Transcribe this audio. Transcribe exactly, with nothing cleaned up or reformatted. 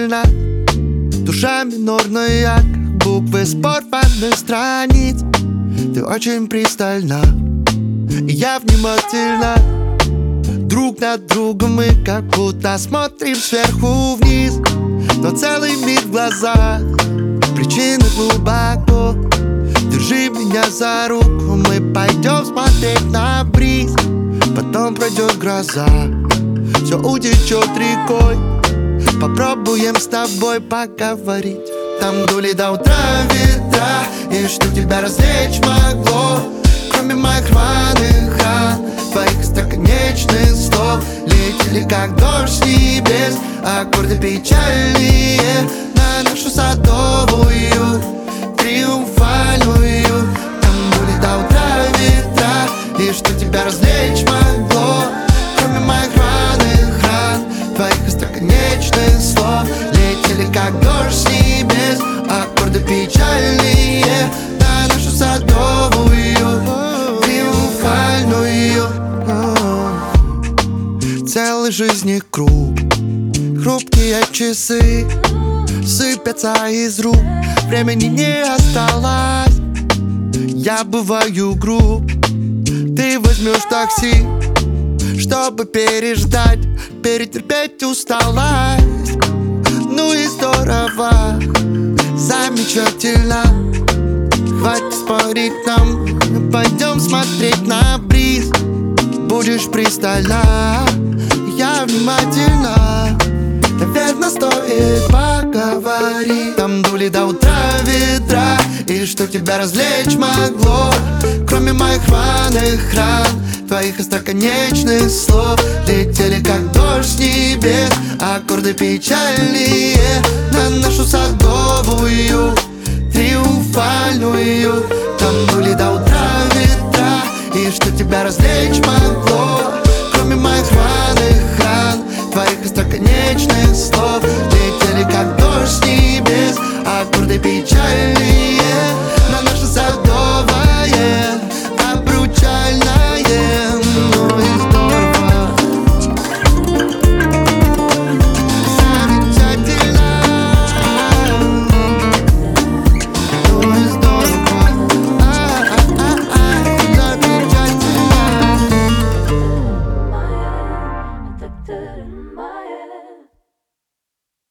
внимательно. Душа минорная, как буквы с порванных страниц. Ты очень пристально, и я внимательно. Друг на друга мы как будто смотрим сверху вниз, но целый мир в глазах, причины глубоко. Держи меня за руку, мы пойдем смотреть на бриз. Потом пройдет гроза, все утечет рекой. Попробуем с тобой поговорить. Там дули до утра ветра, и что тебя развлечь могло, кроме моих рваных ран, твоих остроконечных слов. Летели как дождь с небес, аккорды печальные на нашу садовую, триумфальную. Там дули до утра ветра, и что тебя развлечь могло, кроме моих рваных ран, твоих остроконечных слов. Летели как дождь с небес, аккорды печальные на нашу садовую, триумфальную. Целый жизни круг, хрупкие часы сыпятся из рук, времени не осталось. Я бываю груб, ты возьмешь такси, чтобы переждать, перетерпеть усталость. Ну и здорово, замечательно. Хватит спорить нам, пойдем смотреть на бриз. Будешь пристально, я внимательно. Наверное, стоит поговорить. Там дули до утра ветра, и что тебя развлечь могло, кроме моих рваных ран, твоих остроконечных слов. Летели как дождь с небес, аккорды печальные